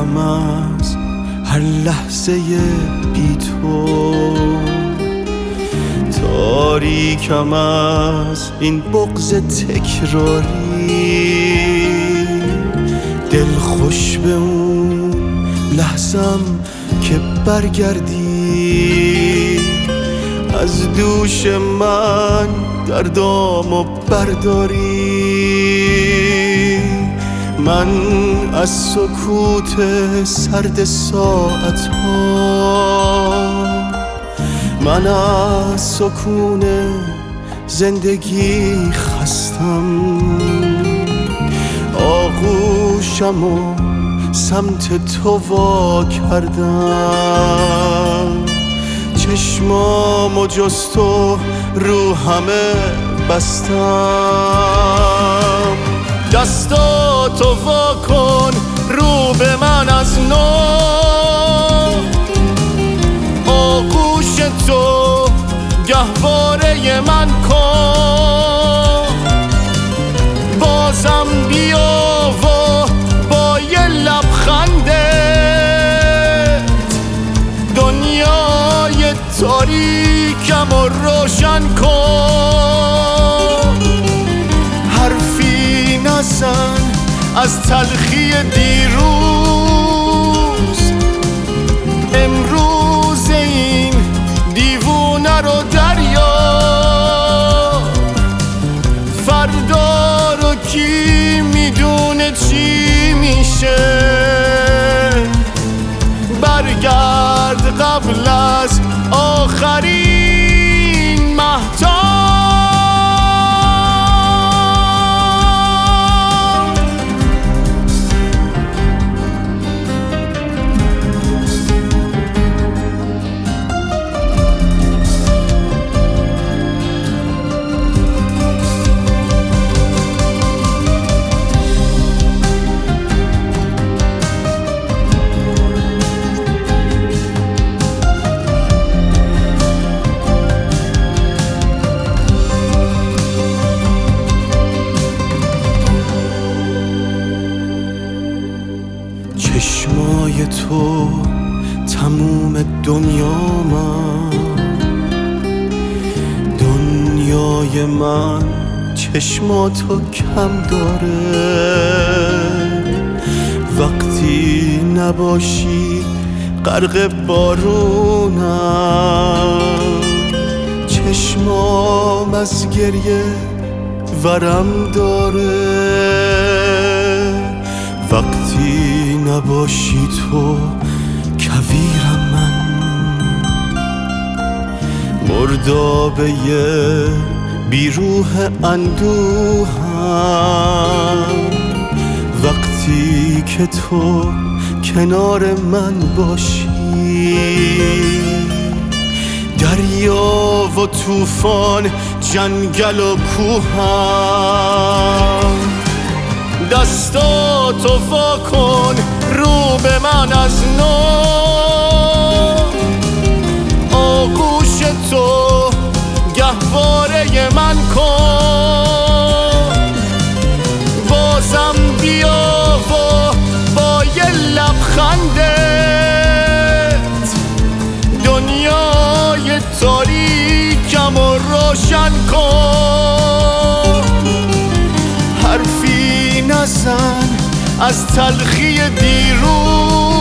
تاریکم از هر لحظه بی تو، تاریکم از این بغض تکراری. دل خوش به اون لحظم که برگردی، از دوش من دردامو برداری. من از سکوت سرد ساعتها، من از سکون زندگی خستم. آغوشم و سمت تو وا کردم، چشمامو جز تو رو همه بستم. دستاتو وا کن رو به من از نو، آغوش تو گهواره من کن. بازم بیا و با یه لبخندت دنیای تاریکم رو روشن کن. حرفی نزن از تلخی دیروز، امروز این دیوونه رو دریاب. فردا رو کی میدونه چی میشه، برگرد قبل از آخرین مهتاب. چشمای تو تموم دنیا من، دنیای من چشماتو کم داره. وقتی نباشی غرق بارونم، چشمام از گریه ورم داره. وقتی نباشی تو کویرم من، مردابه بیروح اندوهم. وقتی که تو کنار من باشی، دریا و طوفان جنگل و کوهم. دستاتو وا کن رو به من از نو، آغوش تو گهواره من کن. بازم بیا و با یه لبخندت دنیای تاریکم رو روشن کن. حرفی نزن از تلخی دیروز،